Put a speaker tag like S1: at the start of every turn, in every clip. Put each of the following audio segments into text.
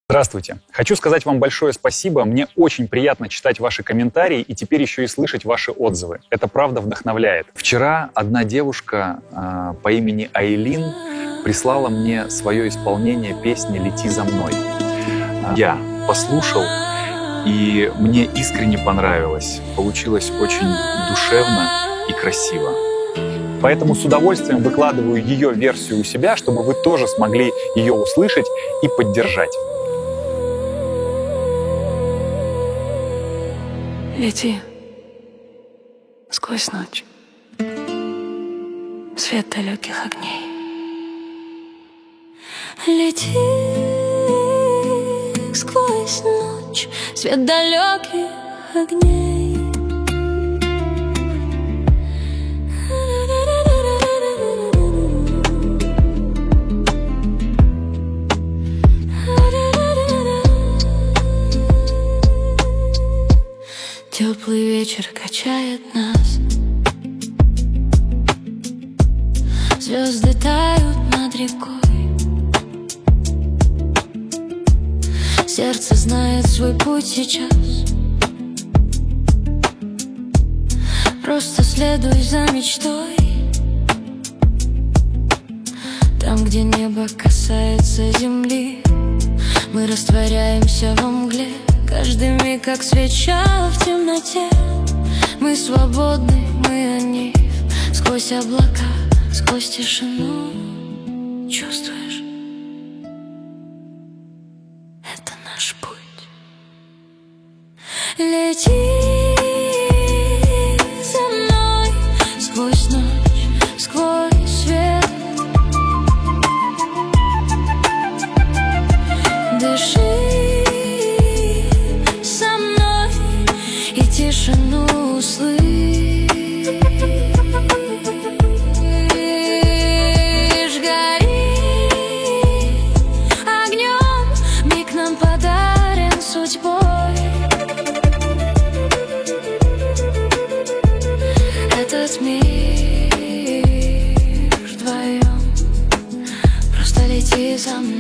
S1: Здравствуйте. Хочу сказать вам большое спасибо. Мне очень приятно читать ваши комментарии и теперь еще и слышать ваши отзывы. Это правда вдохновляет. Вчера одна девушка по имени Айлин прислала мне свое исполнение песни «Лети за мной». Я послушал, и мне искренне понравилось. Получилось очень душевно и красиво. Поэтому с удовольствием выкладываю ее версию у себя, чтобы вы тоже смогли ее услышать и поддержать.
S2: Лети сквозь ночь, свет далеких огней.
S3: Лети сквозь ночь, свет далеких огней. Теплый вечер качает нас, звезды тают над рекой. Сердце знает свой путь сейчас. Просто следуй за мечтой. Там, где небо касается земли, мы растворяемся во мгле. Каждый миг, как свеча в темноте. Мы свободны, мы они. Сквозь облака, сквозь тишину. Чувствуешь? Это наш путь. Лети за мной сквозь ночь, сквозь свет. Дыши тишину услышь, гори огнем, миг нам подарен судьбой. Этот мир вдвоем, просто лети за мной.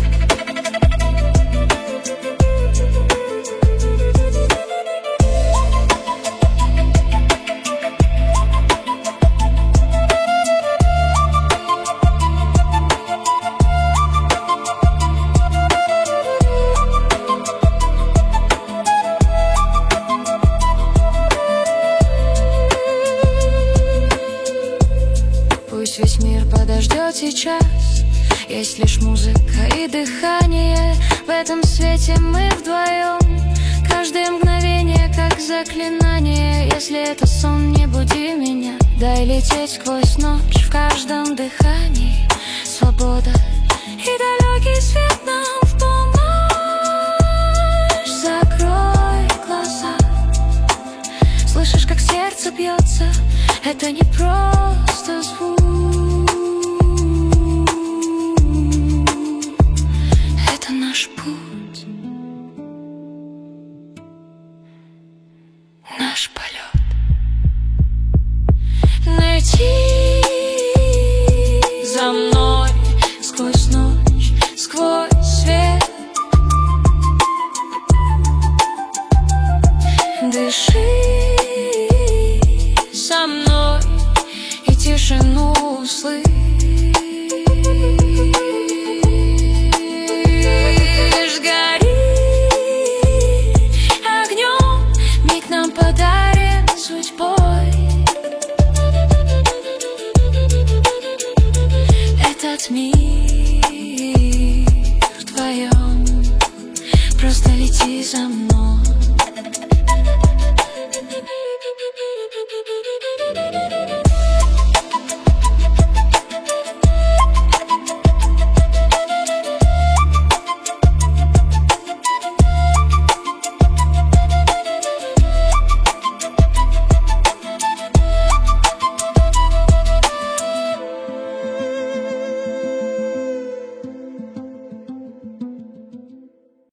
S3: Пусть весь мир подождет сейчас. Есть лишь музыка и дыхание. В этом свете мы вдвоем. Каждое мгновение как заклинание. Если это сон, не буди меня. Дай лететь сквозь ночь в каждом дыхании. Свобода и далекий свет нам в помощь. Закрой глаза. Слышишь, как сердце бьется? Это не просто звук. Это наш путь, наш полет. Лети за мной сквозь ночь, сквозь свет. Дыши со мной и тишину услышь. Гори огнем, миг нам подарен судьбой. Этот мир вдвоем, просто лети за мной.